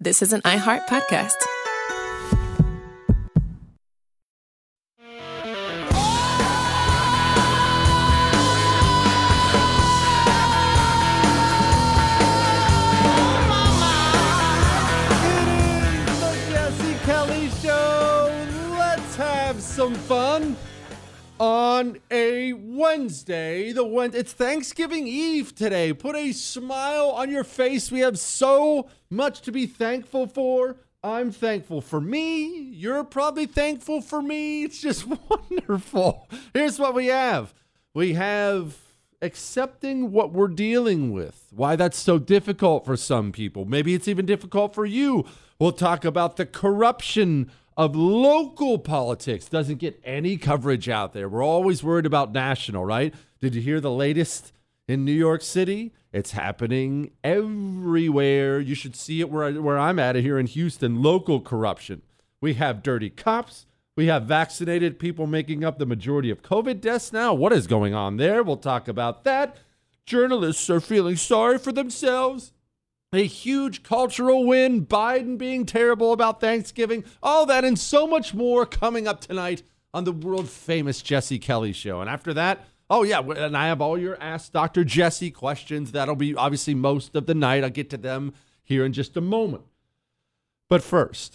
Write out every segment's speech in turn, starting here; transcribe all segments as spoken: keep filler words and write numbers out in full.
This is an iHeart podcast. Some fun on a Wednesday. The Wed- It's Thanksgiving Eve today. Put a smile on your face. We have so much to be thankful for. I'm thankful for me. You're probably thankful for me. It's just wonderful. Here's what we have. We have accepting what we're dealing with. Why that's so difficult for some people. Maybe it's even difficult for you. We'll talk about the corruption of local politics. Doesn't get any coverage out there. We're always worried about national, right? Did you hear the latest in New York City? It's happening everywhere. You should see it where, I, where I'm at here in Houston. Local corruption. We have dirty cops. We have vaccinated people making up the majority of COVID deaths now. What is going on there? We'll talk about that. Journalists are feeling sorry for themselves. A huge cultural win, Biden being terrible about Thanksgiving, all that and so much more coming up tonight on the world-famous Jesse Kelly Show. And after that, oh yeah, and I have all your Ask Doctor Jesse questions. That'll be obviously most of the night. I'll get to them here in just a moment. But first,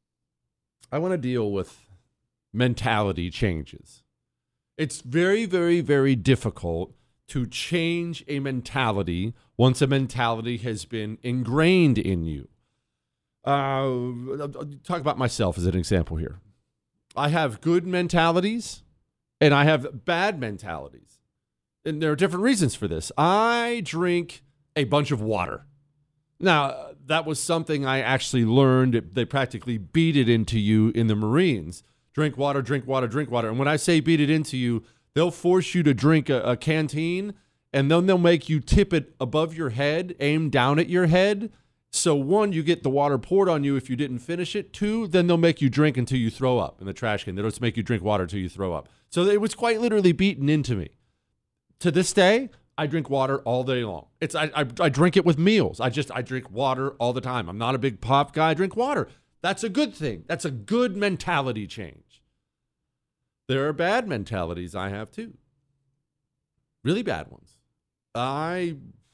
I want to deal with mentality changes. It's very, very, very difficult to change a mentality once a mentality has been ingrained in you. Uh, I'll talk about myself as an example here. I have good mentalities and I have bad mentalities. And there are different reasons for this. I drink a bunch of water. Now, that was something I actually learned. They practically beat it into you in the Marines. Drink water, drink water, drink water. And when I say beat it into you, they'll force you to drink a, a canteen, and then they'll make you tip it above your head, aim down at your head. So one, you get the water poured on you if you didn't finish it. Two, then they'll make you drink until you throw up in the trash can. They'll just make you drink water until you throw up. So it was quite literally beaten into me. To this day, I drink water all day long. It's I, I, I drink it with meals. I just I drink water all the time. I'm not a big pop guy. I drink water. That's a good thing. That's a good mentality change. There are bad mentalities I have too. Really bad ones. I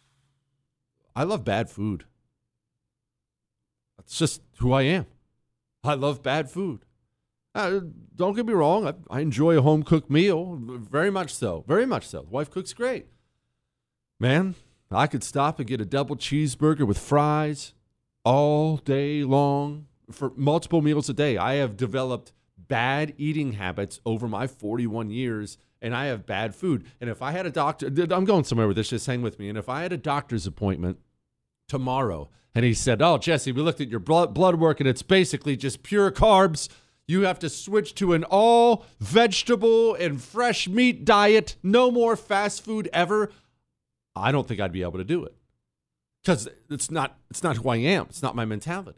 I love bad food. That's just who I am. I love bad food. Uh, don't get me wrong. I, I enjoy a home-cooked meal. Very much so. Very much so. The wife cooks great. Man, I could stop and get a double cheeseburger with fries all day long for multiple meals a day. I have developed bad eating habits over my forty-one years, and I have bad food. And if I had a doctor, I'm going somewhere with this, just hang with me. And if I had a doctor's appointment tomorrow, and he said, oh, Jesse, we looked at your blood, blood work, and it's basically just pure carbs. You have to switch to an all vegetable and fresh meat diet. No more fast food ever. I don't think I'd be able to do it because it's not, it's not who I am. It's not my mentality.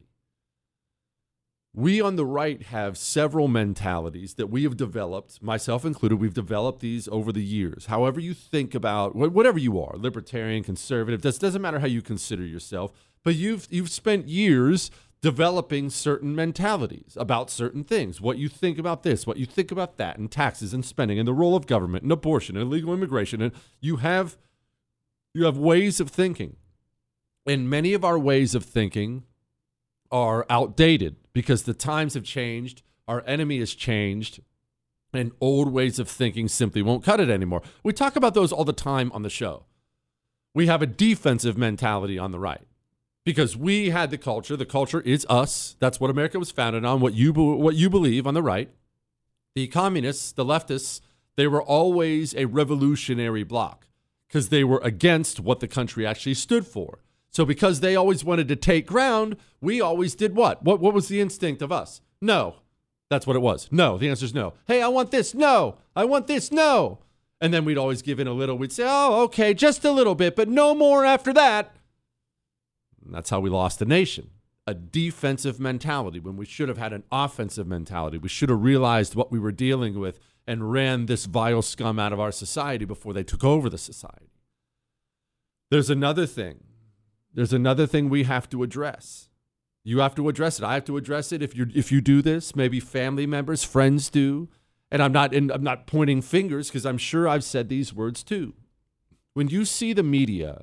We on the right have several mentalities that we have developed, myself included. We've developed these over the years. However you think about, whatever you are, libertarian, conservative, this doesn't matter how you consider yourself, but you've you've spent years developing certain mentalities about certain things. What you think about this, what you think about that, and taxes and spending, and the role of government, and abortion, and illegal immigration, and you have you have ways of thinking. And many of our ways of thinking are outdated because the times have changed, our enemy has changed, and old ways of thinking simply won't cut it anymore. We talk about those all the time on the show. We have a defensive mentality on the right because we had the culture. The culture is us. That's what America was founded on, what you, what you believe on the right. The communists, the leftists, they were always a revolutionary bloc because they were against what the country actually stood for. So because they always wanted to take ground, we always did what? What what was the instinct of us? No. That's what it was. No. The answer is no. Hey, I want this. No. I want this. No. And then we'd always give in a little. We'd say, oh, okay, just a little bit, but no more after that. And that's how we lost the nation. A defensive mentality when we should have had an offensive mentality. We should have realized what we were dealing with and ran this vile scum out of our society before they took over the society. There's another thing. There's another thing we have to address. You have to address it. I have to address it. If you if you do this, maybe family members, friends do. And I'm not and I'm not pointing fingers because I'm sure I've said these words too. When you see the media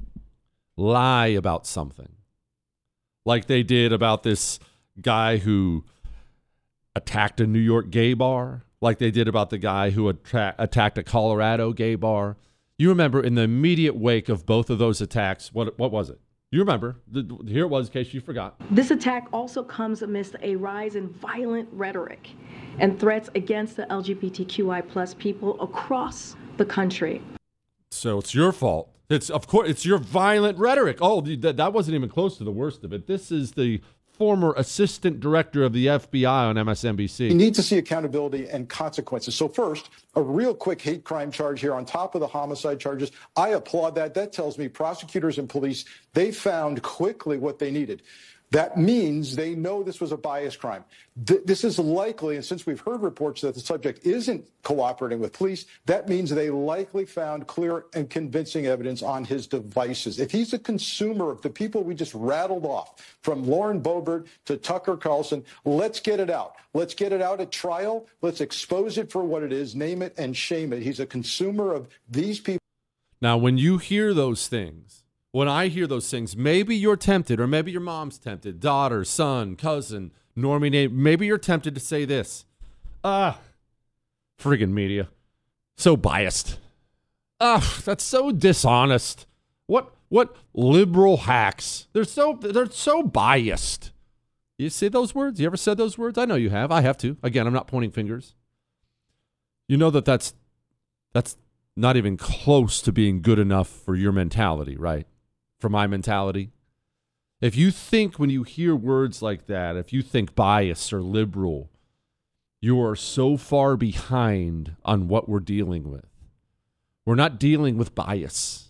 lie about something, like they did about this guy who attacked a New York gay bar, like they did about the guy who attra- attacked a Colorado gay bar. You remember in the immediate wake of both of those attacks, what what was it? You remember. The, here it was, in case you forgot. This attack also comes amidst a rise in violent rhetoric and threats against the L G B T Q I plus people across the country. So it's your fault. It's of course it's your violent rhetoric. Oh, that, that wasn't even close to the worst of it. This is the former assistant director of the F B I on M S N B C. You need to see accountability and consequences. So first, a real quick hate crime charge here on top of the homicide charges. I applaud that. That tells me prosecutors and police, they found quickly what they needed. That means they know this was a bias crime. Th- this is likely, and since we've heard reports that the subject isn't cooperating with police, that means they likely found clear and convincing evidence on his devices. If he's a consumer of the people we just rattled off, from Lauren Boebert to Tucker Carlson, let's get it out. Let's get it out at trial. Let's expose it for what it is, name it and shame it. He's a consumer of these people. Now, when you hear those things, when I hear those things, maybe you're tempted, or maybe your mom's tempted, daughter, son, cousin, normie name, maybe you're tempted to say this. Ah, friggin' media. So biased. Ah, that's so dishonest. What what liberal hacks? They're so they're so biased. You say those words? You ever said those words? I know you have. I have to. Again, I'm not pointing fingers. You know that that's that's not even close to being good enough for your mentality, right? For my mentality. If you think when you hear words like that, if you think bias or liberal, you are so far behind on what we're dealing with. We're not dealing with bias,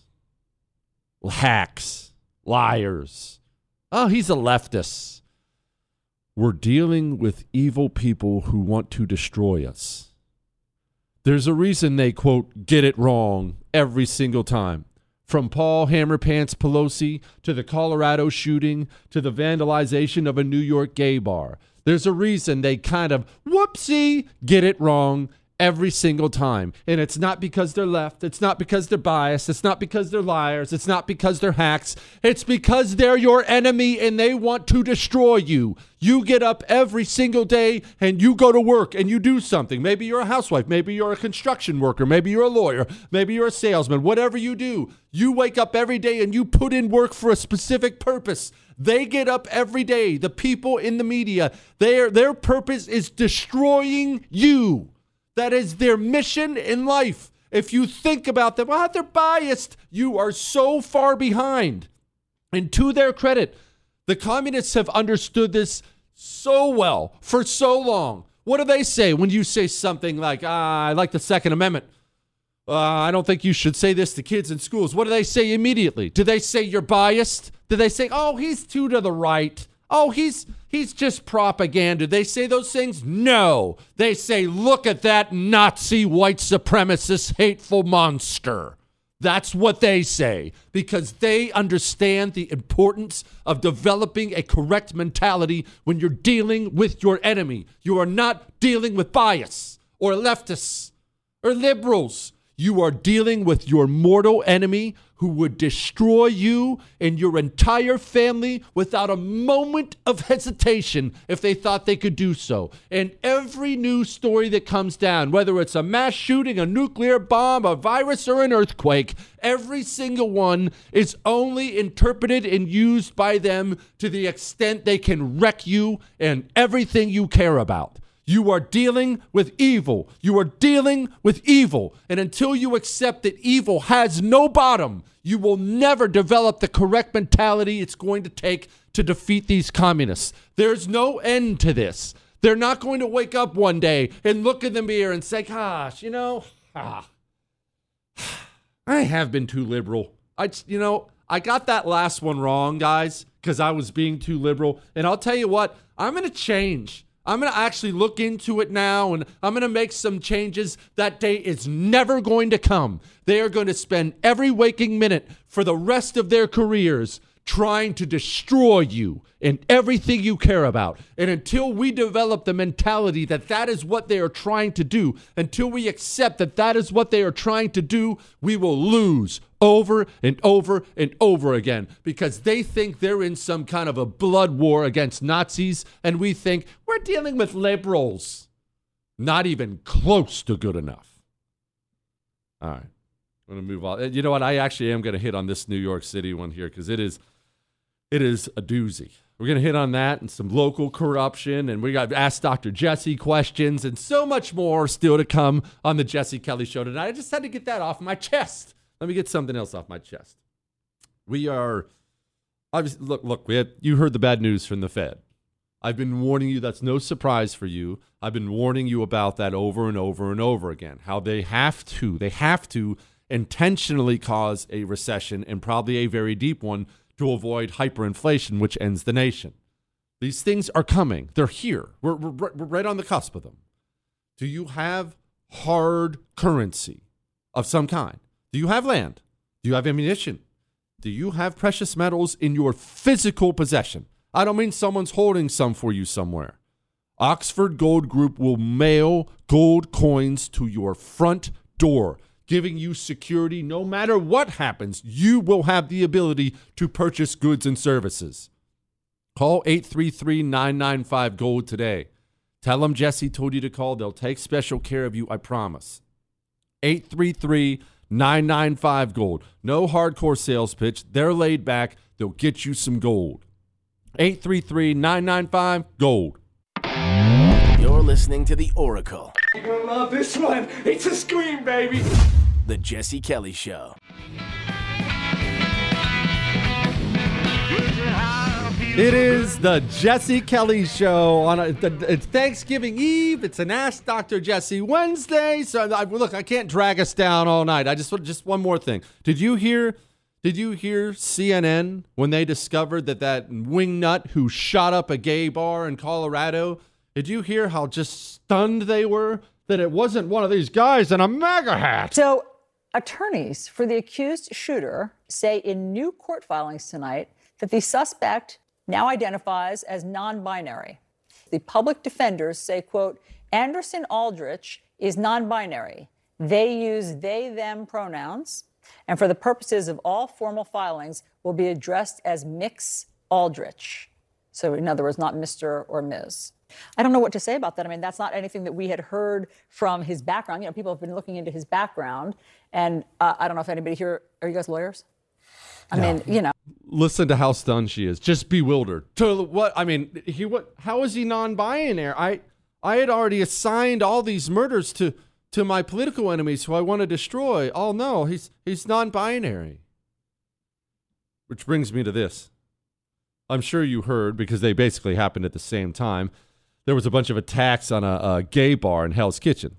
hacks, liars. Oh, he's a leftist. We're dealing with evil people who want to destroy us. There's a reason they, quote, get it wrong every single time. From Paul Hammerpants Pelosi to the Colorado shooting to the vandalization of a New York gay bar. There's a reason they kind of, whoopsie, get it wrong every single time. And it's not because they're left. It's not because they're biased. It's not because they're liars. It's not because they're hacks. It's because they're your enemy and they want to destroy you. You get up every single day and you go to work and you do something. Maybe you're a housewife. Maybe you're a construction worker. Maybe you're a lawyer. Maybe you're a salesman. Whatever you do, you wake up every day and you put in work for a specific purpose. They get up every day. The people in the media, their, their purpose is destroying you. That is their mission in life. If you think about them, well, they're biased. You are so far behind. And to their credit, the communists have understood this so well for so long. What do they say when you say something like, ah, I like the Second Amendment? Uh, I don't think you should say this to kids in schools. What do they say immediately? Do they say you're biased? Do they say, oh, he's too to the right? Oh, he's he's just propaganda. They say those things? No. They say, look at that Nazi white supremacist hateful monster. That's what they say, because they understand the importance of developing a correct mentality when you're dealing with your enemy. You are not dealing with bias or leftists or liberals. You are dealing with your mortal enemy who would destroy you and your entire family without a moment of hesitation if they thought they could do so. And every news story that comes down, whether it's a mass shooting, a nuclear bomb, a virus, or an earthquake, every single one is only interpreted and used by them to the extent they can wreck you and everything you care about. You are dealing with evil. You are dealing with evil. And until you accept that evil has no bottom, you will never develop the correct mentality it's going to take to defeat these communists. There's no end to this. They're not going to wake up one day and look in the mirror and say, gosh, you know, ah, I have been too liberal. I, you know, I got that last one wrong, guys, because I was being too liberal. And I'll tell you what, I'm going to change. I'm going to actually look into it now, and I'm going to make some changes. That day is never going to come. They are going to spend every waking minute for the rest of their careers trying to destroy you and everything you care about. And until we develop the mentality that that is what they are trying to do, until we accept that that is what they are trying to do, we will lose over and over and over again, because they think they're in some kind of a blood war against Nazis, and we think we're dealing with liberals. Not even close to good enough. All right. I'm going to move on. You know what? I actually am going to hit on this New York City one here, because it is it is a doozy. We're going to hit on that and some local corruption, and we got Ask Doctor Jesse questions and so much more still to come on the Jesse Kelly Show tonight. I just had to get that off my chest. Let me get something else off my chest. We are, obviously, look, look, we had, you heard the bad news from the Fed. I've been warning you. That's no surprise for you. I've been warning you about that over and over and over again, how they have to, they have to intentionally cause a recession, and probably a very deep one, to avoid hyperinflation, which ends the nation. These things are coming. They're here. We're, we're, we're right on the cusp of them. Do you have hard currency of some kind? Do you have land? Do you have ammunition? Do you have precious metals in your physical possession? I don't mean someone's holding some for you somewhere. Oxford Gold Group will mail gold coins to your front door, giving you security. No matter what happens, you will have the ability to purchase goods and services. Call eight three three, nine nine five, GOLD today. Tell them Jesse told you to call. They'll take special care of you, I promise. eight three three, nine nine five, GOLD. No hardcore sales pitch. They're laid back. They'll get you some gold. eight three three, nine nine five, GOLD. You're listening to The Oracle. You're gonna love this one. It's a scream, baby. The Jesse Kelly Show. It is the Jesse Kelly Show on a, it's Thanksgiving Eve. It's an Ask Doctor Jesse Wednesday. So I, look, I can't drag us down all night. I just want just one more thing. Did you hear? Did you hear C N N when they discovered that that wingnut who shot up a gay bar in Colorado? Did you hear how just stunned they were that it wasn't one of these guys in a MAGA hat? So attorneys for the accused shooter say in new court filings tonight that the suspect now identifies as non-binary. The public defenders say, quote, Anderson Aldrich is non-binary. They use they, them pronouns, and for the purposes of all formal filings will be addressed as Mix Aldrich. So in other words, not Mister or Miz I don't know what to say about that. I mean, that's not anything that we had heard from his background. You know, people have been looking into his background, and uh, I don't know if anybody here, are you guys lawyers? I no. mean, you know. Listen to how stunned she is, just bewildered. To what? I mean, he what? How is he non-binary? I I had already assigned all these murders to to my political enemies who I want to destroy. Oh no, he's he's non-binary. Which brings me to this. I'm sure you heard, because they basically happened at the same time. There was a bunch of attacks on a, a gay bar in Hell's Kitchen.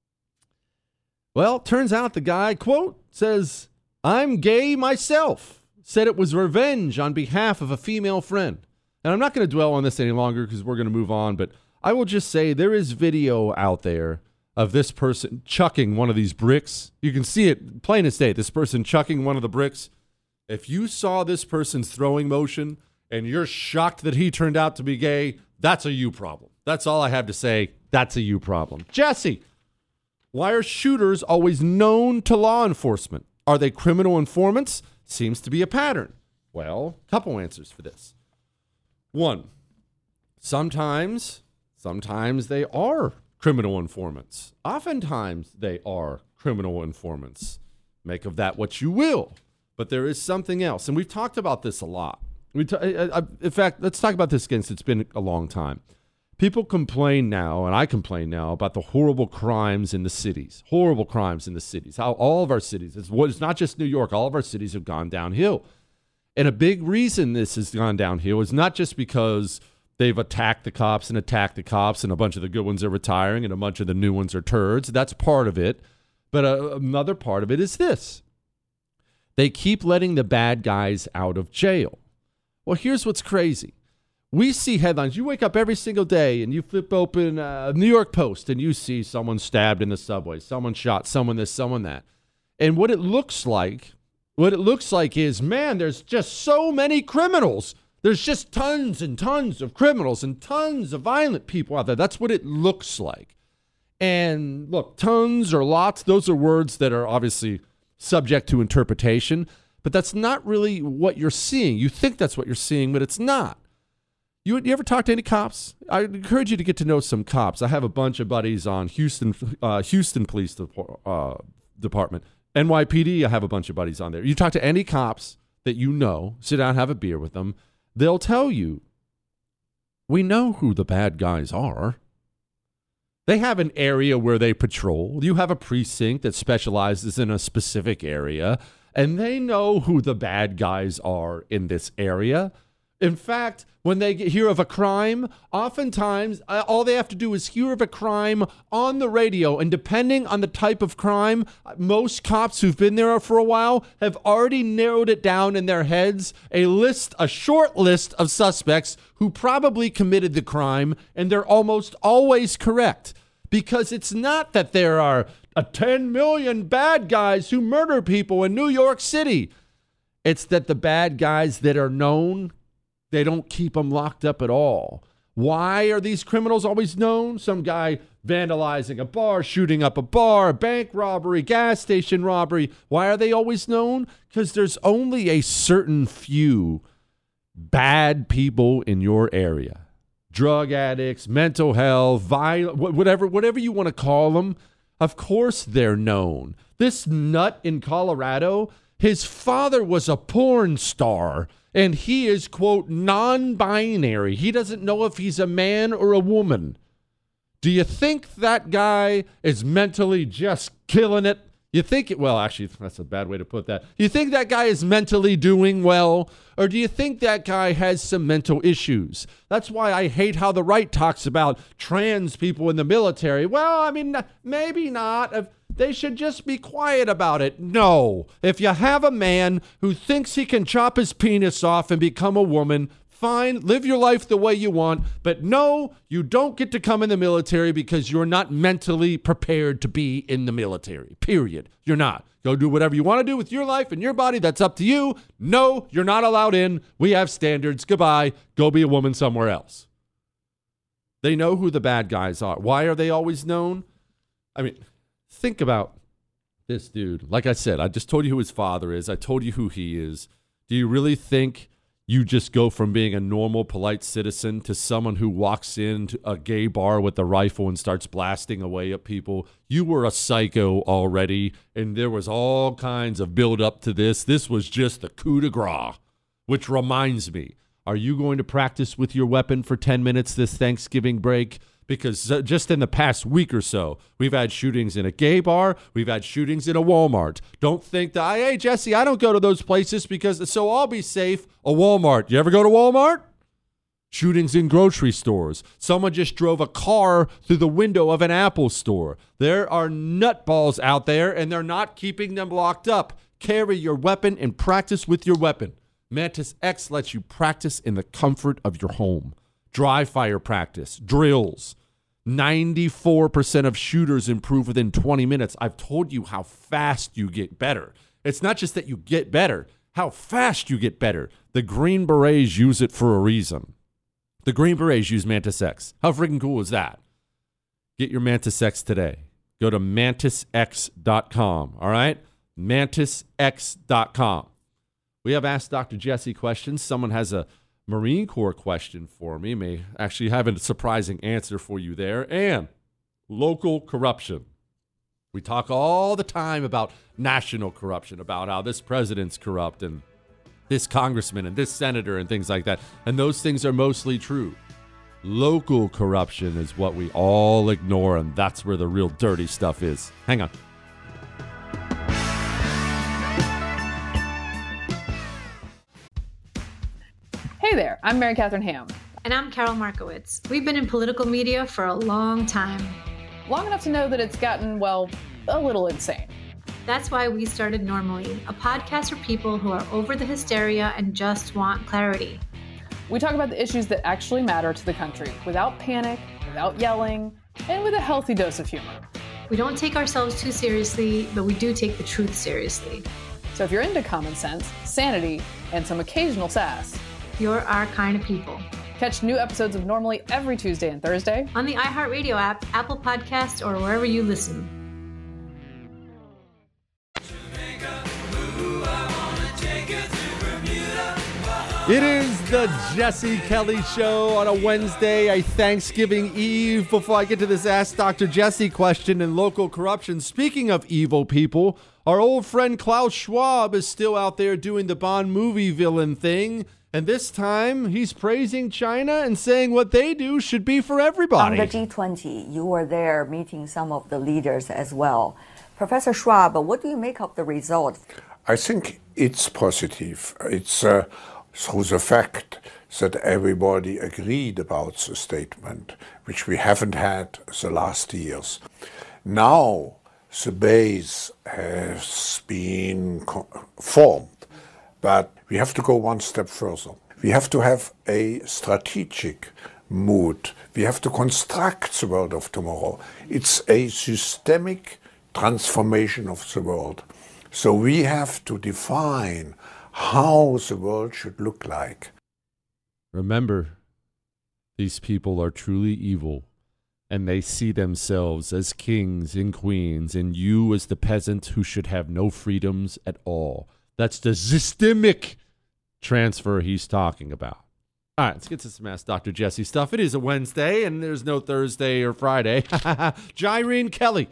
Well, turns out the guy, quote, says, I'm gay myself. Said it was revenge on behalf of a female friend. And I'm not going to dwell on this any longer because we're going to move on, but I will just say there is video out there of this person chucking one of these bricks. You can see it plain as day, this person chucking one of the bricks. If you saw this person's throwing motion and you're shocked that he turned out to be gay, that's a you problem. That's all I have to say. That's a you problem. Jesse, why are shooters always known to law enforcement? Are they criminal informants? Seems to be a pattern. Well, a couple answers for this. One, sometimes, sometimes they are criminal informants. Oftentimes they are criminal informants. Make of that what you will. But there is something else, and we've talked about this a lot. We t- I, I, in fact, let's talk about this again, since it's been a long time. People complain now, and I complain now, about the horrible crimes in the cities. Horrible crimes in the cities. How all of our cities, it's, it's not just New York, all of our cities have gone downhill. And a big reason this has gone downhill is not just because they've attacked the cops and attacked the cops, and a bunch of the good ones are retiring and a bunch of the new ones are turds. That's part of it. But uh, another part of it is this. They keep letting the bad guys out of jail. Well, here's what's crazy. We see headlines. You wake up every single day and you flip open uh, New York Post and you see someone stabbed in the subway, someone shot, someone this, someone that. And what it looks like What it looks like is, man, there's just so many criminals. There's just tons and tons of criminals and tons of violent people out there. That's what it looks like. And look, tons or lots, those are words that are obviously subject to interpretation, but that's not really what you're seeing. You think that's what you're seeing, but it's not. You, you ever talk to any cops? I encourage you to get to know some cops. I have a bunch of buddies on Houston, uh, Houston Police uh, Department. N Y P D, I have a bunch of buddies on there. You talk to any cops that you know, sit down, have a beer with them, they'll tell you, we know who the bad guys are. They have an area where they patrol. You have a precinct that specializes in a specific area, and they know who the bad guys are in this area. In fact, when they get, hear of a crime, oftentimes uh, all they have to do is hear of a crime on the radio. And depending on the type of crime, most cops who've been there for a while have already narrowed it down in their heads, a list, a short list of suspects who probably committed the crime. And they're almost always correct, because it's not that there are a ten million bad guys who murder people in New York City. It's that the bad guys that are known, they don't keep them locked up at all. Why are these criminals always known? Some guy vandalizing a bar, shooting up a bar, bank robbery, gas station robbery. Why are they always known? Because there's only a certain few bad people in your area. Drug addicts, mental health, violent, whatever, whatever you want to call them. Of course they're known. This nut in Colorado, his father was a porn star. And he is, quote, non-binary. He doesn't know if he's a man or a woman. Do you think that guy is mentally just killing it? You think it, well, actually, that's a bad way to put that. Do you think that guy is mentally doing well? Or do you think that guy has some mental issues? That's why I hate how the right talks about trans people in the military. Well, I mean, maybe not. They should just be quiet about it. No. If you have a man who thinks he can chop his penis off and become a woman, fine, live your life the way you want. But no, you don't get to come in the military because you're not mentally prepared to be in the military. Period. You're not. Go do whatever you want to do with your life and your body. That's up to you. No, you're not allowed in. We have standards. Goodbye. Go be a woman somewhere else. They know who the bad guys are. Why are they always known? I mean, think about this dude. Like I said, I just told you who his father is. I told you who he is. Do you really think you just go from being a normal, polite citizen to someone who walks into a gay bar with a rifle and starts blasting away at people? You were a psycho already, and there was all kinds of build up to this. This was just the coup de grace, which reminds me, are you going to practice with your weapon for ten minutes this Thanksgiving break? Because just in the past week or so, we've had shootings in a gay bar. We've had shootings in a Walmart. Don't think that, hey, Jesse, I don't go to those places because, so I'll be safe. A Walmart. You ever go to Walmart? Shootings in grocery stores. Someone just drove a car through the window of an Apple store. There are nutballs out there, and they're not keeping them locked up. Carry your weapon and practice with your weapon. Mantis X lets you practice in the comfort of your home. Dry fire practice, drills. ninety-four percent of shooters improve within twenty minutes. I've told you how fast you get better. It's not just that you get better, how fast you get better. The Green Berets use it for a reason. The Green Berets use Mantis X. How freaking cool is that? Get your Mantis X today. Go to mantis x dot com, all right? mantis x dot com. We have Ask Doctor Jesse questions. Someone has a Marine Corps question for me. May actually have a surprising answer for you there. And local corruption. We talk all the time about national corruption, about how this president's corrupt and this congressman and this senator and things like that. And those things are mostly true. Local corruption is what we all ignore, and that's where the real dirty stuff is. Hang on. Hey there, I'm Mary Catherine Ham. And I'm Carol Markowitz. We've been in political media for a long time. Long enough to know that it's gotten, well, a little insane. That's why we started Normally, a podcast for people who are over the hysteria and just want clarity. We talk about the issues that actually matter to the country, without panic, without yelling, and with a healthy dose of humor. We don't take ourselves too seriously, but we do take the truth seriously. So if you're into common sense, sanity, and some occasional sass, You're our kind of people. catch new episodes of Normally every Tuesday and Thursday On the iHeartRadio app, Apple Podcasts, or wherever you listen. It is the Jesse Kelly Show on a Wednesday, a Thanksgiving Eve. Before I get to this Ask Doctor Jesse question and local corruption, speaking of evil people, our old friend Klaus Schwab is still out there doing the Bond movie villain thing. And this time, he's praising China and saying what they do should be for everybody. On the G twenty, you were there meeting some of the leaders as well. Professor Schwab, what do you make of the results? I think it's positive. It's uh, through the fact that everybody agreed about the statement, which we haven't had the last years. Now the base has been co- formed, but we have to go one step further. We have to have a strategic mood. We have to construct the world of tomorrow. It's a systemic transformation of the world. So we have to define how the world should look like. Remember, these people are truly evil, and they see themselves as kings and queens, and you as the peasant who should have no freedoms at all. That's the systemic transfer he's talking about. All right, let's get to some Ask Doctor Jesse stuff. It is a Wednesday, and there's no Thursday or Friday. Jyrene Kelly.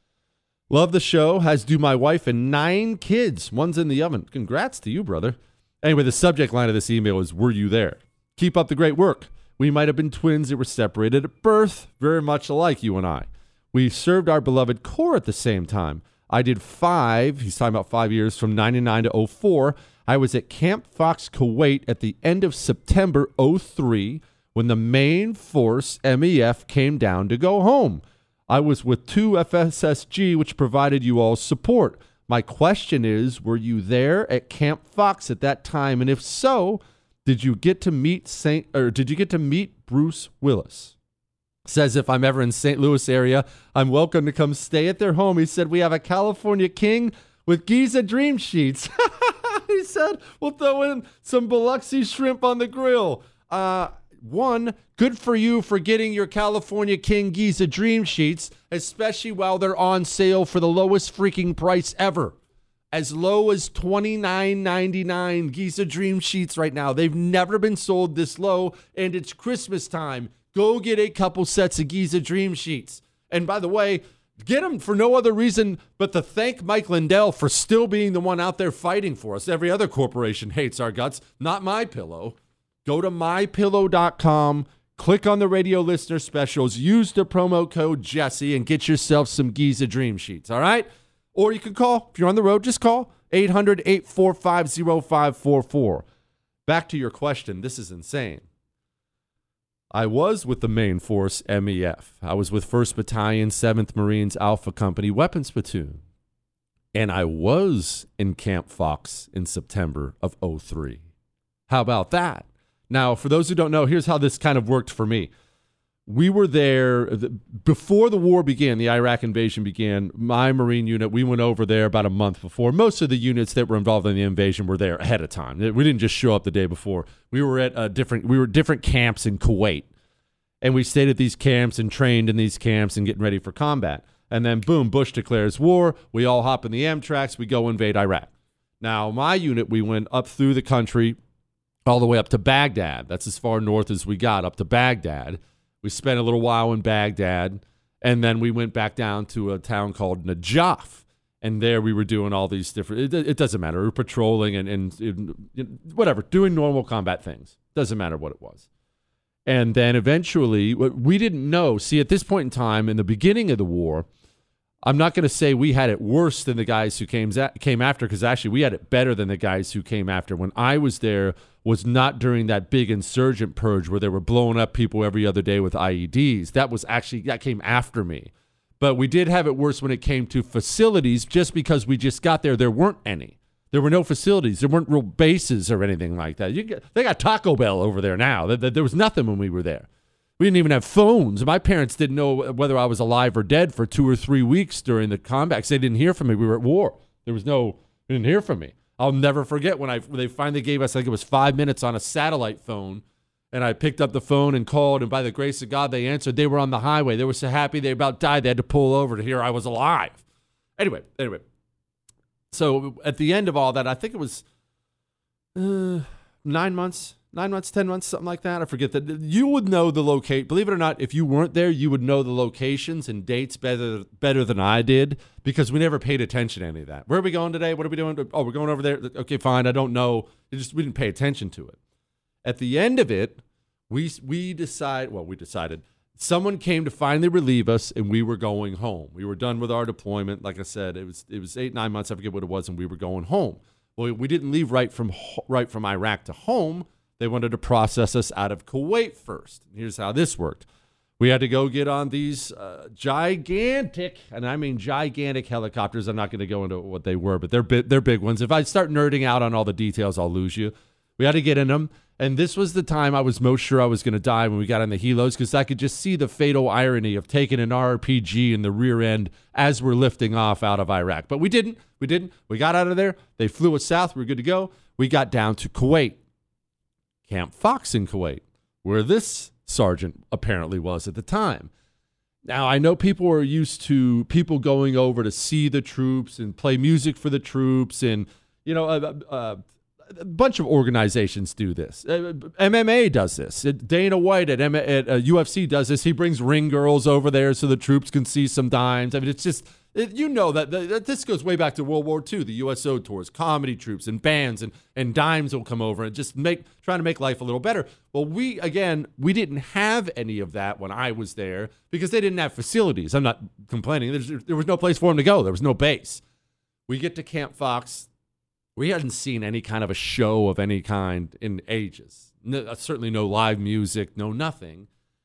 Love the show, as do my wife and nine kids. One's in the oven. Congrats to you, brother. Anyway, the subject line of this email is, were you there? Keep up the great work. We might have been twins that were separated at birth, very much alike, you and I. We served our beloved Corps at the same time. I did five, he's talking about five years, from ninety-nine to oh four. I was at Camp Fox, Kuwait at the end of September oh three when the main force, M E F, came down to go home. I was with two F S S G, which provided you all support. My question is, were you there at Camp Fox at that time? And if so, did you get to meet Saint or did you get to meet Bruce Willis? Says if I'm ever in Saint Louis area, I'm welcome to come stay at their home. He said we have a California king with Giza Dream Sheets. He said we'll throw in some Biloxi shrimp on the grill. Uh, one, good for you for getting your California King Giza Dream Sheets, especially while they're on sale for the lowest freaking price ever. As low as twenty-nine ninety-nine Giza Dream Sheets right now. They've never been sold this low, and it's Christmas time. Go get a couple sets of Giza Dream Sheets. And by the way, get them for no other reason but to thank Mike Lindell for still being the one out there fighting for us. Every other corporation hates our guts, not MyPillow. Go to my pillow dot com, click on the radio listener specials, use the promo code Jesse, and get yourself some Giza Dream Sheets, all right? Or you can call, if you're on the road, just call eight hundred, eight four five, oh five four four. Back to your question, this is insane. I was with the main force, M E F. I was with first Battalion, seventh Marines Alpha Company Weapons Platoon. And I was in Camp Fox in September of oh three. How about that? Now, for those who don't know, here's how this kind of worked for me. We were there before the war began, the Iraq invasion began. My Marine unit, we went over there about a month before. Most of the units that were involved in the invasion were there ahead of time. We didn't just show up the day before. We were at a different, we were at different camps in Kuwait. And we stayed at these camps and trained in these camps and getting ready for combat. And then, boom, Bush declares war. We all hop in the Amtraks. We go invade Iraq. Now, my unit, we went up through the country all the way up to Baghdad. That's as far north as we got, up to Baghdad. We spent a little while in Baghdad, and then we went back down to a town called Najaf. And there we were doing all these different, it, it doesn't matter. We were patrolling and, and, and whatever, doing normal combat things. Doesn't matter what it was. And then eventually, we didn't know. See, at this point in time, in the beginning of the war, I'm not going to say we had it worse than the guys who came, came after, because actually we had it better than the guys who came after. When I was there, was not during that big insurgent purge where they were blowing up people every other day with I E Ds. That was actually, that came after me. But we did have it worse when it came to facilities, just because we just got there, there weren't any. There were no facilities. There weren't real bases or anything like that. You get, they got Taco Bell over there now. There, there was nothing when we were there. We didn't even have phones. My parents didn't know whether I was alive or dead for two or three weeks during the combat because they didn't hear from me. We were at war. There was no Didn't hear from me. I'll never forget when I when they finally gave us, I think it was five minutes on a satellite phone, and I picked up the phone and called, and by the grace of God, they answered. They were on the highway. They were so happy they about died. They had to pull over to hear I was alive. Anyway, anyway. So at the end of all that, I think it was uh, nine months, nine months, ten months, something like that. I forget that. You would know the locate. Believe it or not, if you weren't there, you would know the locations and dates better better than I did because we never paid attention to any of that. Where are we going today? What are we doing? Oh, we're going over there. Okay, fine. I don't know. It just we didn't pay attention to it. At the end of it, we we decide. Well, we decided. Someone came to finally relieve us, and we were going home. We were done with our deployment. Like I said, it was it was eight, nine months. I forget what it was, and we were going home. Well, we didn't leave right from right from Iraq to home. They wanted to process us out of Kuwait first. Here's how this worked. We had to go get on these uh, gigantic, and I mean gigantic helicopters. I'm not going to go into what they were, but they're bi- they're big ones. If I start nerding out on all the details, I'll lose you. We had to get in them. And this was the time I was most sure I was going to die when we got on the helos because I could just see the fatal irony of taking an R P G in the rear end as we're lifting off out of Iraq. But we didn't. We didn't. We got out of there. They flew us south. We were good to go. We got down to Kuwait, Camp Fox in Kuwait, where this sergeant apparently was at the time. Now, I know people are used to people going over to see the troops and play music for the troops and, you know, uh, uh, a bunch of organizations do this. Uh, M M A does this. Dana White at, M- at uh, U F C does this. He brings ring girls over there so the troops can see some dimes. I mean, it's just, it, you know that, that this goes way back to World War Two. The U S O tours, comedy troops and bands and, and dimes will come over and just make trying to make life a little better. Well, we, again, we didn't have any of that when I was there because they didn't have facilities. I'm not complaining. There's, there was no place for them to go. There was no base. We get to Camp Fox. We hadn't seen any kind of a show of any kind in ages. No, certainly no live music, no nothing.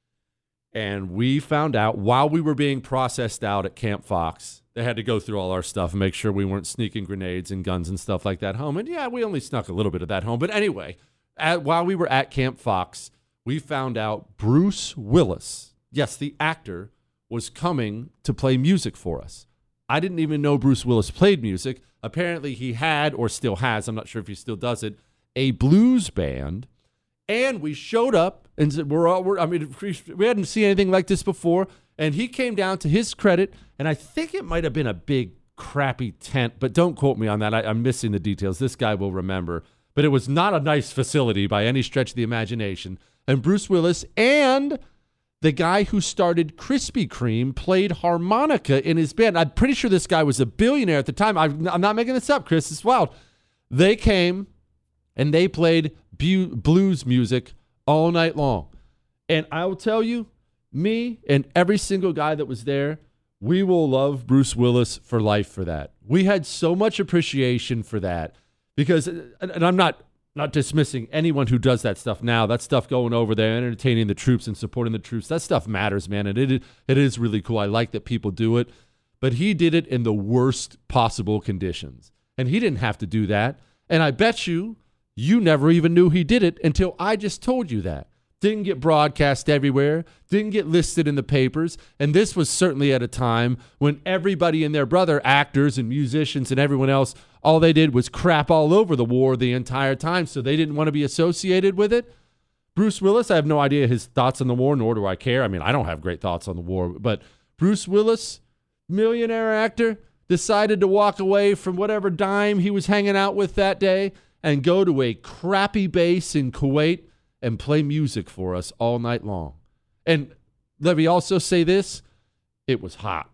And we found out while we were being processed out at Camp Fox, they had to go through all our stuff and make sure we weren't sneaking grenades and guns and stuff like that home. And yeah, we only snuck a little bit of that home. But anyway, at, while we were at Camp Fox, we found out Bruce Willis, yes, the actor, was coming to play music for us. I didn't even know Bruce Willis played music. Apparently he had, or still has, I'm not sure if he still does it, a blues band. And we showed up and said, we're all, we're, I mean, we hadn't seen anything like this before. And he came down, to his credit, and I think it might have been a big, crappy tent, but don't quote me on that. I, I'm missing the details. This guy will remember. But it was not a nice facility by any stretch of the imagination. And Bruce Willis and the guy who started Krispy Kreme played harmonica in his band. I'm pretty sure this guy was a billionaire at the time. I'm, I'm not making this up, Chris. It's wild. They came and they played bu- blues music all night long. And I will tell you, me and every single guy that was there, we will love Bruce Willis for life for that. We had so much appreciation for that because, and I'm not Not dismissing anyone who does that stuff now. That stuff going over there, entertaining the troops and supporting the troops, that stuff matters, man. And it it is really cool. I like that people do it. But he did it in the worst possible conditions. And he didn't have to do that. And I bet you, you never even knew he did it until I just told you that. Didn't get broadcast everywhere, didn't get listed in the papers. And this was certainly at a time when everybody and their brother, actors and musicians and everyone else, all they did was crap all over the war the entire time, so they didn't want to be associated with it. Bruce Willis, I have no idea his thoughts on the war, nor do I care. I mean, I don't have great thoughts on the war, but Bruce Willis, millionaire actor, decided to walk away from whatever dime he was hanging out with that day and go to a crappy base in Kuwait and play music for us all night long. And let me also say this, it was hot.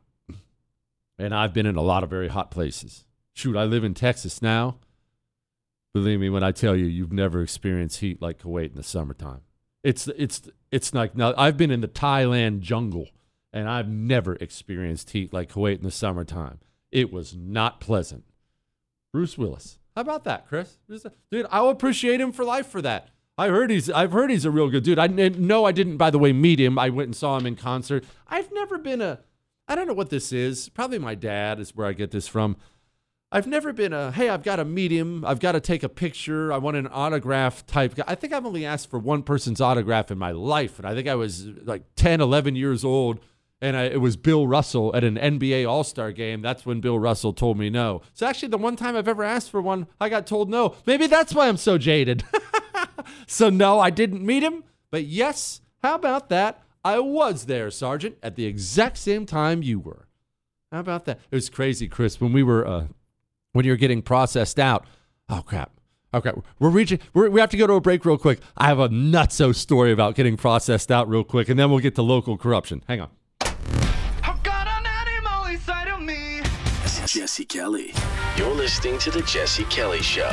And I've been in a lot of very hot places. Shoot, I live in Texas now. Believe me when I tell you, you've never experienced heat like Kuwait in the summertime. It's it's it's like, now I've been in the Thailand jungle, and I've never experienced heat like Kuwait in the summertime. It was not pleasant. Bruce Willis, how about that, Chris? Dude, I'll appreciate him for life for that. I heard he's I've heard he's a real good dude. I no, I didn't, by the way, meet him. I went and saw him in concert. I've never been a, I don't know what this is. Probably my dad is where I get this from. I've never been a, hey, I've got to meet him. I've got to take a picture. I want an autograph type guy. I think I've only asked for one person's autograph in my life. And I think I was like ten, eleven years old. And I, it was Bill Russell at an N B A All-Star game. That's when Bill Russell told me no. So actually, the one time I've ever asked for one, I got told no. Maybe that's why I'm so jaded. So no, I didn't meet him. But yes, how about that? I was there, Sergeant, at the exact same time you were. How about that? It was crazy, Chris, when we were, uh, when you were getting processed out. Oh, crap. Okay, we're reaching, we're, we have to go to a break real quick. I have a nutso story about getting processed out real quick, and then we'll get to local corruption. Hang on. Jesse Kelly. You're listening to The Jesse Kelly Show.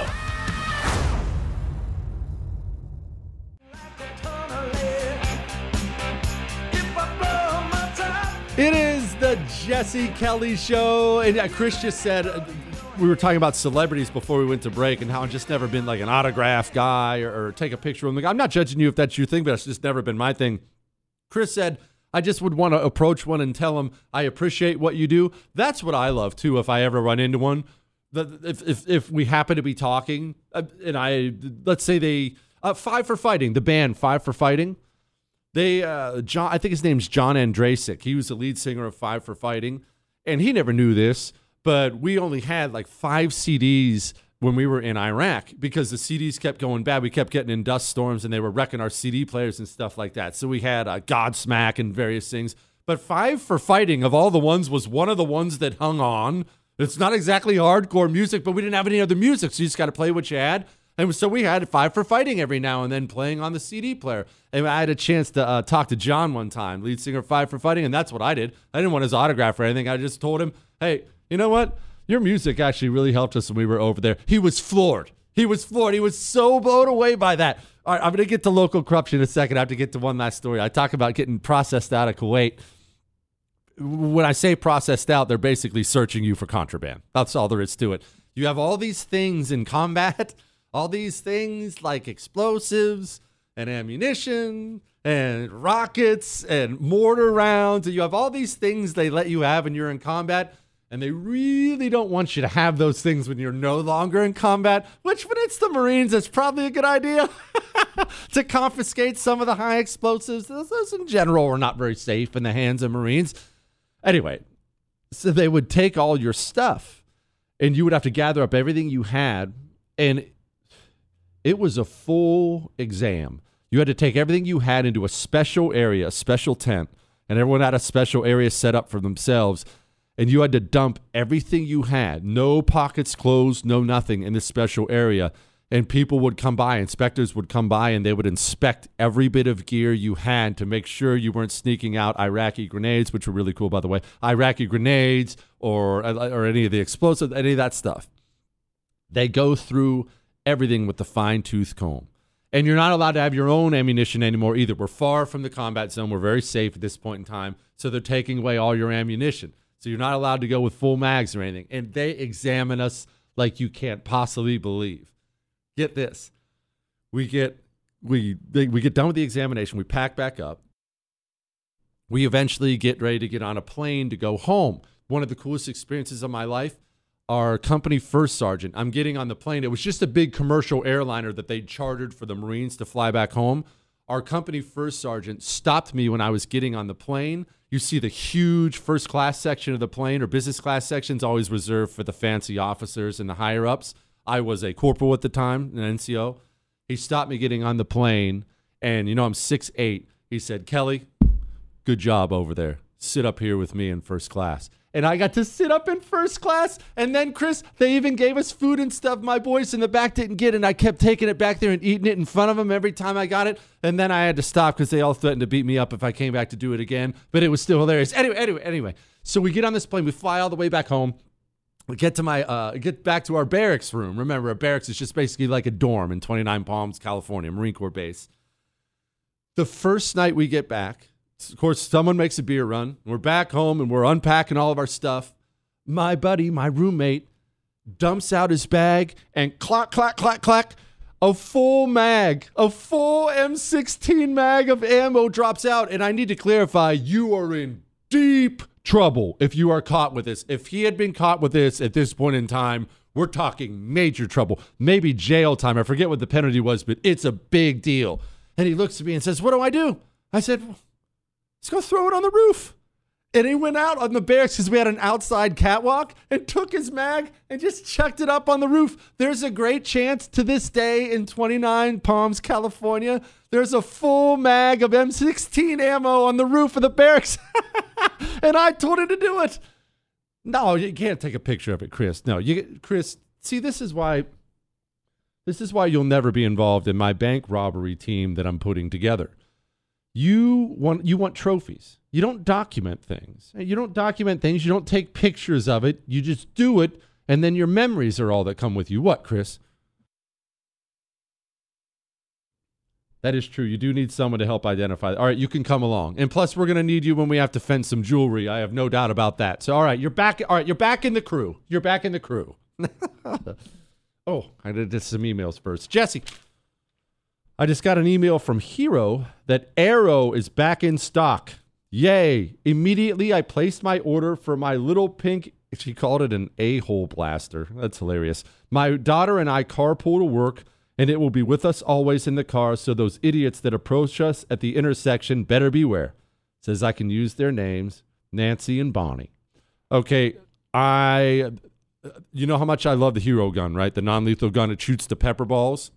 It is The Jesse Kelly Show. And uh, Chris just said, uh, we were talking about celebrities before we went to break and how I've just never been like an autograph guy or, or take a picture with them. I'm not judging you if that's your thing, but it's just never been my thing. Chris said, I just would want to approach one and tell them I appreciate what you do. That's what I love, too, if I ever run into one. The, if, if if we happen to be talking, uh, and I, let's say they, uh, Five for Fighting, the band Five for Fighting, they, uh, John, I think his name's John Andrasik. He was the lead singer of Five for Fighting, and he never knew this, but we only had like five C Ds when we were in Iraq because the C Ds kept going bad. We kept getting in dust storms and they were wrecking our C D players and stuff like that. So we had uh, Godsmack and various things. But Five for Fighting, of all the ones, was one of the ones that hung on. It's not exactly hardcore music, but we didn't have any other music, so you just got to play what you had. And so we had Five for Fighting every now and then playing on the C D player. And I had a chance to uh, talk to John one time, lead singer of Five for Fighting, and that's what I did. I didn't want his autograph or anything. I just told him, hey, you know what? Your music actually really helped us when we were over there. He was floored. He was floored. He was so blown away by that. All right, I'm going to get to local corruption in a second. I have to get to one last story. I talk about getting processed out of Kuwait. When I say processed out, they're basically searching you for contraband. That's all there is to it. You have all these things in combat, all these things like explosives and ammunition and rockets and mortar rounds. And you have all these things they let you have when you're in combat. And they really don't want you to have those things when you're no longer in combat, which when it's the Marines, it's probably a good idea to confiscate some of the high explosives. Those, those in general are not very safe in the hands of Marines. Anyway, so they would take all your stuff and you would have to gather up everything you had. And it was a full exam. You had to take everything you had into a special area, a special tent, and everyone had a special area set up for themselves. And you had to dump everything you had, no pockets closed, no nothing in this special area. And people would come by, inspectors would come by, and they would inspect every bit of gear you had to make sure you weren't sneaking out Iraqi grenades, which were really cool, by the way, Iraqi grenades or, or any of the explosives, any of that stuff. They go through everything with the fine-tooth comb. And you're not allowed to have your own ammunition anymore either. We're far from the combat zone. We're very safe at this point in time. So they're taking away all your ammunition. So you're not allowed to go with full mags or anything. And they examine us like you can't possibly believe. Get this. We get we we get done with the examination. We pack back up. We eventually get ready to get on a plane to go home. One of the coolest experiences of my life, our company first sergeant. I'm getting on the plane. It was just a big commercial airliner that they chartered for the Marines to fly back home. Our company first sergeant stopped me when I was getting on the plane. You see the huge first class section of the plane or business class sections always reserved for the fancy officers and the higher ups. I was a corporal at the time, an N C O. He stopped me getting on the plane, and you know I'm six eight. He said, Kelly, good job over there. Sit up here with me in first class. And I got to sit up in first class. And then, Chris, they even gave us food and stuff my boys in the back didn't get. And I kept taking it back there and eating it in front of them every time I got it. And then I had to stop because they all threatened to beat me up if I came back to do it again. But it was still hilarious. Anyway, anyway, anyway. So we get on this plane. We fly all the way back home. We get to my, uh, get back to our barracks room. Remember, a barracks is just basically like a dorm in twenty-nine Palms, California, Marine Corps base. The first night we get back, of course, someone makes a beer run. We're back home and we're unpacking all of our stuff. My buddy, my roommate, dumps out his bag and clack, clack, clack, clack, a full mag, a full M sixteen mag of ammo drops out. And I need to clarify, you are in deep trouble if you are caught with this. If he had been caught with this at this point in time, we're talking major trouble, maybe jail time. I forget what the penalty was, but it's a big deal. And he looks at me and says, what do I do? I said, let's go throw it on the roof. And he went out on the barracks because we had an outside catwalk and took his mag and just chucked it up on the roof. There's a great chance to this day in twenty-nine Palms, California, there's a full mag of M sixteen ammo on the roof of the barracks. And I told him to do it. No, you can't take a picture of it, Chris. No, you, Chris, see, this is why, this is why you'll never be involved in my bank robbery team that I'm putting together. You want, you want trophies. You don't document things. You don't document things. You don't take pictures of it. You just do it, and then your memories are all that come with you. What, Chris? That is true. You do need someone to help identify. All right, you can come along. And plus, we're going to need you when we have to fence some jewelry. I have no doubt about that. So, all right, you're back. All right, you're back in the crew. You're back in the crew. Oh, I did just some emails first. Jesse, I just got an email from Hero that Arrow is back in stock. Yay. Immediately, I placed my order for my little pink, she called it an a-hole blaster. That's hilarious. My daughter and I carpool to work, and it will be with us always in the car, so those idiots that approach us at the intersection better beware. Says I can use their names, Nancy and Bonnie. Okay, I, you know how much I love the Hero gun, right? The non-lethal gun, it shoots the pepper balls.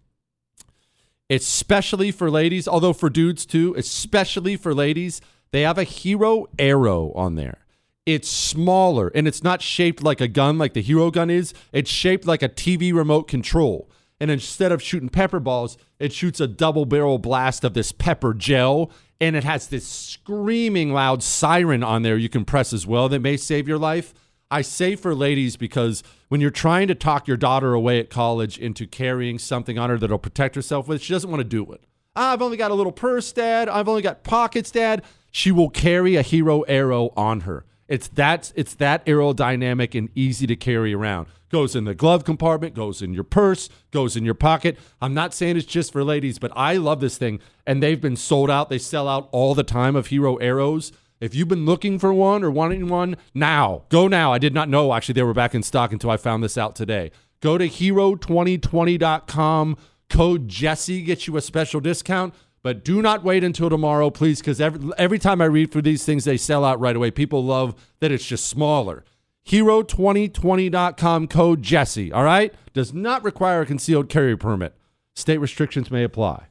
Especially for ladies, although for dudes too, especially for ladies, they have a Hero Arrow on there. It's smaller, and it's not shaped like a gun like the Hero gun is. It's shaped like a T V remote control. And instead of shooting pepper balls, it shoots a double barrel blast of this pepper gel, and it has this screaming loud siren on there you can press as well that may save your life. I say for ladies because when you're trying to talk your daughter away at college into carrying something on her that'll protect herself with, she doesn't want to do it. Ah, I've only got a little purse, Dad. I've only got pockets, Dad. She will carry a Hero Arrow on her. It's that, it's that aerodynamic and easy to carry around. Goes in the glove compartment, goes in your purse, goes in your pocket. I'm not saying it's just for ladies, but I love this thing, and they've been sold out. They sell out all the time of Hero Arrows. If you've been looking for one or wanting one, now. Go now. I did not know, actually, they were back in stock until I found this out today. Go to hero twenty twenty dot com. Code Jesse gets you a special discount. But do not wait until tomorrow, please, because every, every time I read for these things, they sell out right away. People love that it's just smaller. hero twenty twenty dot com, code Jesse, all right? Does not require a concealed carry permit. State restrictions may apply.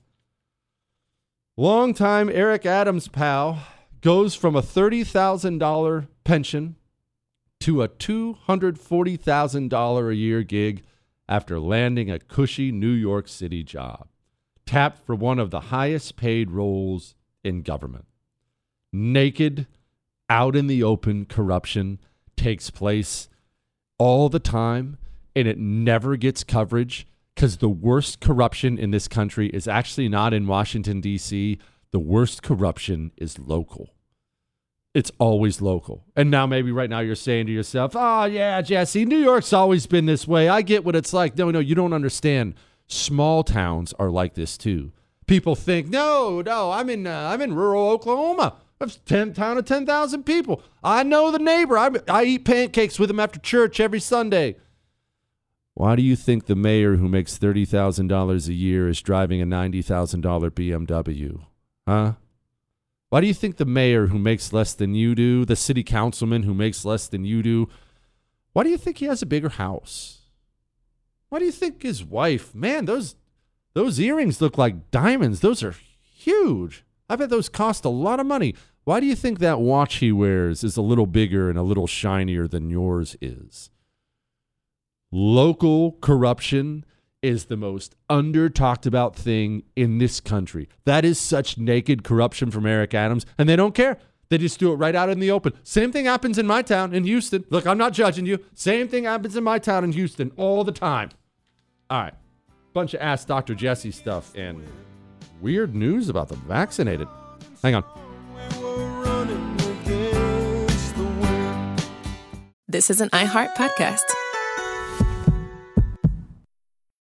Longtime Eric Adams pal goes from a thirty thousand dollars pension to a two hundred forty thousand dollars a year gig after landing a cushy New York City job. Tapped for one of the highest paid roles in government. Naked, out in the open corruption takes place all the time, and it never gets coverage because the worst corruption in this country is actually not in Washington, D C. The worst corruption is local. It's always local. And now maybe right now you're saying to yourself, oh, yeah, Jesse, New York's always been this way. I get what it's like. No, no, you don't understand. Small towns are like this too. People think, no, no, I'm in, uh, I'm in rural Oklahoma. That's ten town of ten thousand people. I know the neighbor. I, I eat pancakes with him after church every Sunday. Why do you think the mayor who makes thirty thousand dollars a year is driving a ninety thousand dollars B M W? Huh? Why do you think the mayor who makes less than you do, the city councilman who makes less than you do, why do you think he has a bigger house? Why do you think his wife, man, those those earrings look like diamonds. Those are huge. I bet those cost a lot of money. Why do you think that watch he wears is a little bigger and a little shinier than yours is? Local corruption is the most under-talked about thing in this country. That is such naked corruption from Eric Adams, and they don't care. They just do it right out in the open. Same thing happens in my town in Houston. Look, I'm not judging you. Same thing happens in my town in Houston all the time. All right. Bunch of Ask Doctor Jesse stuff and weird news about the vaccinated. Hang on. This is an iHeart podcast.